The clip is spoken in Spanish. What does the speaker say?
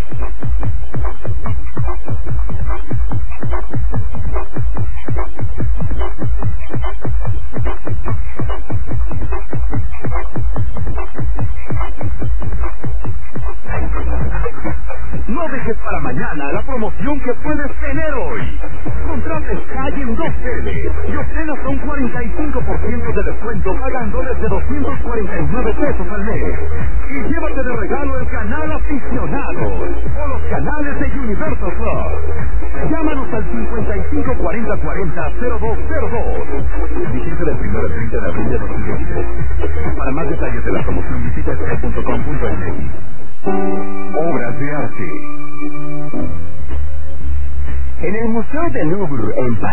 No dejes para mañana la promoción que puedes tener hoy. Contrata Sky en 2Tele y obtén hasta un 45% de descuento pagando desde 249 pesos al mes. Y llévate de regalo el canal Aficionado o los canales de Universal Plus. Llámanos al 5540400202. Vigente del 1 al 30 de abril de 2023. Para más detalles de la promoción visita sky.com.mx. Obras de arte. En el Museo del Louvre en París.